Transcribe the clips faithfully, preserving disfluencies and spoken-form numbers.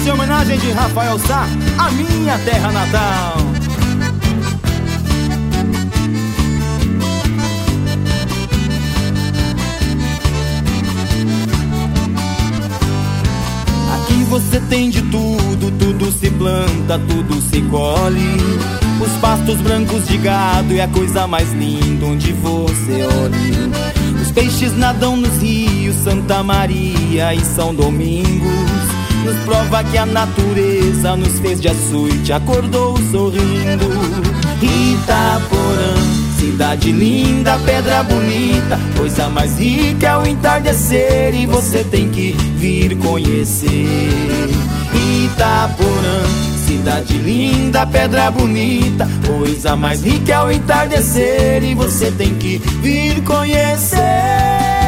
Essa é a homenagem de Rafael Sá, a minha terra natal. Aqui você tem de tudo, tudo se planta, tudo se colhe. Os pastos brancos de gado é a coisa mais linda onde você olhe. Os peixes nadam nos rios Santa Maria e São Domingos. Nos prova que a natureza nos fez de açoite, acordou sorrindo. Itaporã, cidade linda, pedra bonita, coisa mais rica é o entardecer e você tem que vir conhecer. Itaporã, cidade linda, pedra bonita, coisa mais rica é o entardecer e você tem que vir conhecer.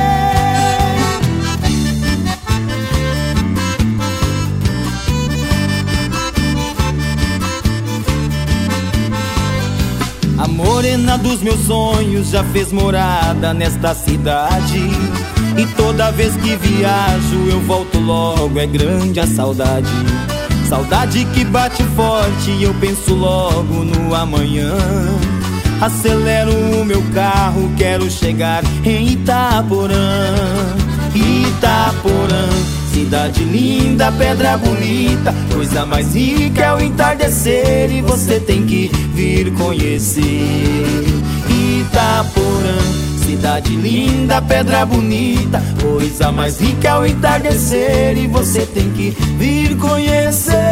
A morena dos meus sonhos já fez morada nesta cidade, e toda vez que viajo eu volto logo, é grande a saudade. Saudade que bate forte e eu penso logo no amanhã. Acelero o meu carro, quero chegar em Itaporã. Itaporã, cidade linda, pedra bonita, coisa mais rica é o entardecer e você tem que vir conhecer. Itaporã, cidade linda, pedra bonita, coisa mais rica é o entardecer e você tem que vir conhecer.